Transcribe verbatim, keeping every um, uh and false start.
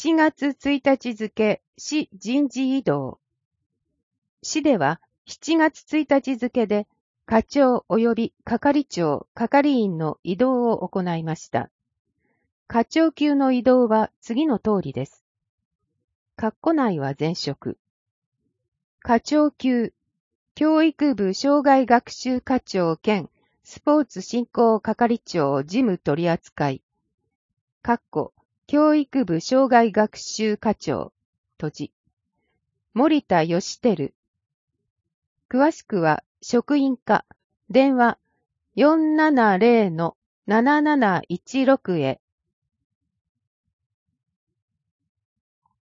ちがつついたち付、市人事異動。市ではしちがつついたち付で、課長及び係長、係員の異動を行いました。課長級の異動は次の通りです。括弧内は前職。課長級、教育部障害学習課長兼スポーツ振興係長事務取扱い。括弧教育部障害学習課長、閉じ。森田義輝。詳しくは、職員課、電話 よんななぜろのなななないちろく へ。